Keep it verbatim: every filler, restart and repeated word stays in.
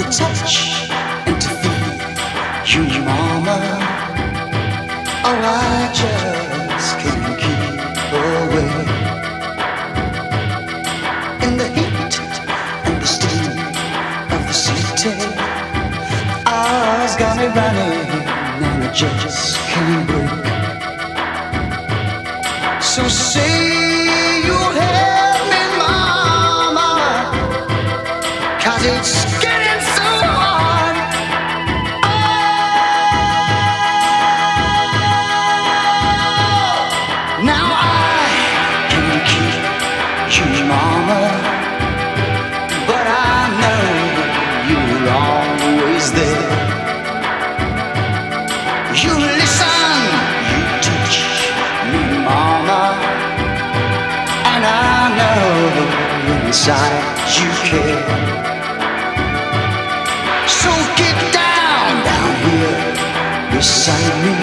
touch and to feel you, mama. Oh, I just can't keep away. In the heat and the steam of the city, I's got me running and I just can't break. So say you'll help me, mama, 'cause it's getting so hard. Oh, now I can keep you, mama, but I know you're always there. You listen, you teach me, mama, and I know inside you care. So get down, down here beside me,